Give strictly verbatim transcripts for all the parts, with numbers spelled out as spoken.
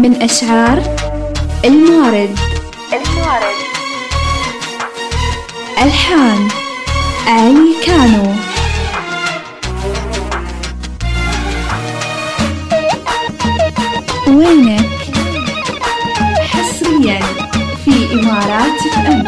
من أشعار المارد. المارد. ألحان علي كانو. وينك حصريا في إمارات أم.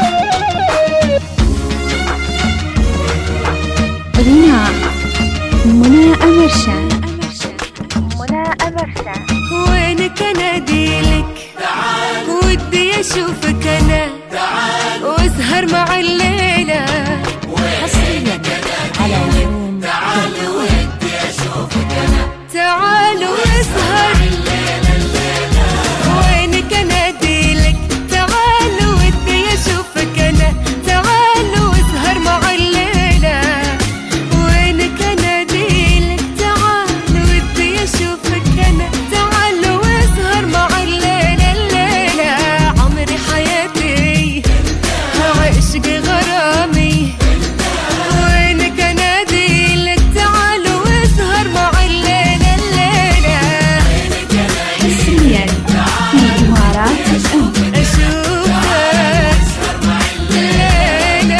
غناء منى أمرشان. منى أمرشان. وينك اناديلك تعال، ودي اشوفك انا تعال، واسهر مع الليلة حصريا على يوم تعال، ودي اشوفك انا تعال واسهر الليلة الليلة. وينك اناديلك تعال، ودي اشوفك انا تعال، واسهر مع الليلة. وينك اناديلك تعال، ودي اشوفك انا تعال، واسهر مع الليلة الليلة. عمري حياتي عشقي غرامي. وينك اناديلك تعال، واسهر مع الليلة الليلة. حصريا في إمارات أم. اشوفك الليلة.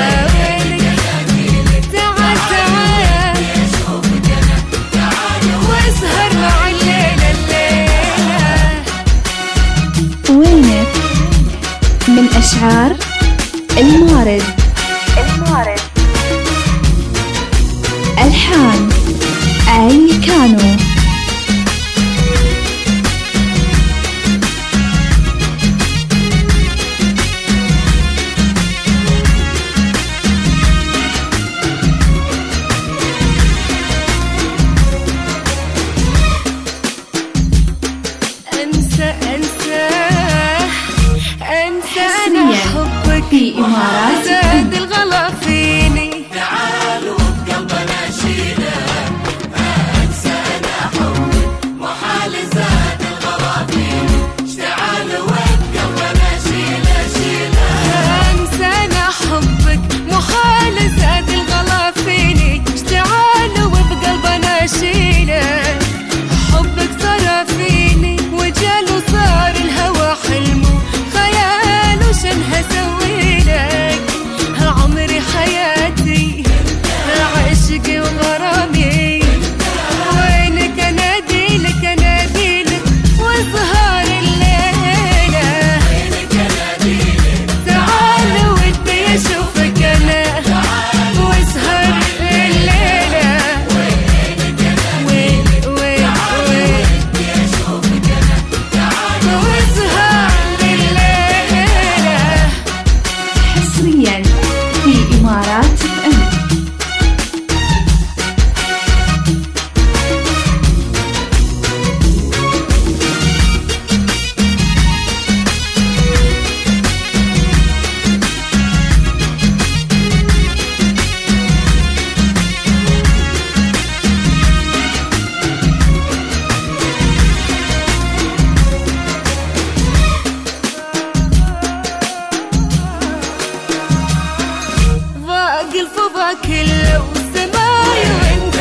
وينك تعال تعال، واسهر مع الليلة الليلة. وينك من أشعار المارد. المارد. ألحان علي كانو. انسى انسى انسى انا حصرياً حبك في إمارات زاد الغلا فيني. تعال وبقلبنا شيله، انسى انا حبك محال زاد الغلا فيني. تعال وبقلبنا شيله شيله، انسى انا حبك محال زاد الغلا فيني. اشتعال وبقلبنا شيلك، حبك صار فيني وجال وصار الهوى حلمه خيال. وشن هسوي لك عمري حياتي عشقي وغرامي. وينك اناديلك اناديلك وسهر الليلة. تعال ودي اشوفك انا واسهر الليلة. وين وين وين واسهر الليلة. حصريا في إمارات أم. واقف فوقك لو سماي وانت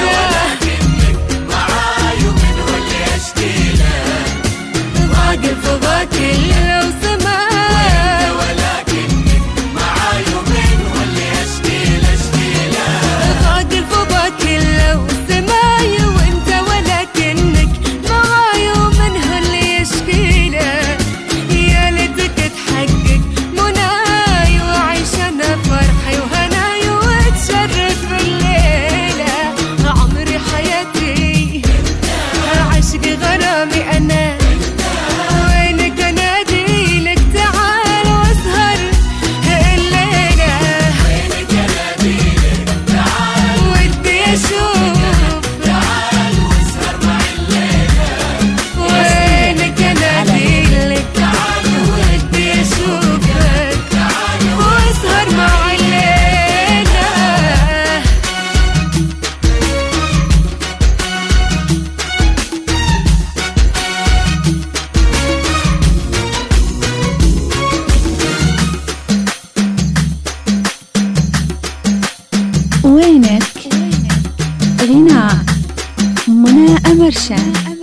معاي ومن هو اللي اشكيله. واقف فوقك لو سماي، ولكنك معاي ومن هو اللي اشكيله اشكيله. واقف فوقك لو سماي وانت، ولكنك معاي ومن هو اللي يشكيله. يا ليتك تحقق مناي واعيش انا فرحي وهناي واتشرف بالليله. عمري حياتي عشقي غرامي انا. وينك اناديلك تعال واسهر الليله. وينك اناديلك تعال، ودي اشوف تعال واسهر مع الليله. وينك اناديلك تعال، ودي اشوفك واسهر مع الليلة. وينك غناء منى أمرشان.